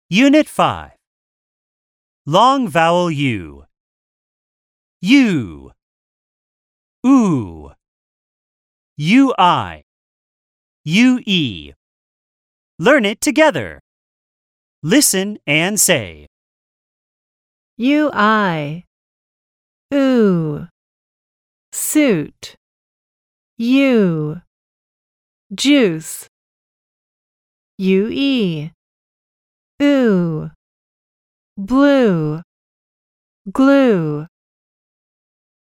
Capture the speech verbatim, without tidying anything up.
Unit five. Long vowel U. U. Oo. Ui. Ue. Learn it together. Listen and say. Ui. Ooh. Suit. U. Juice. Ue. Ooh. Blue. Glue.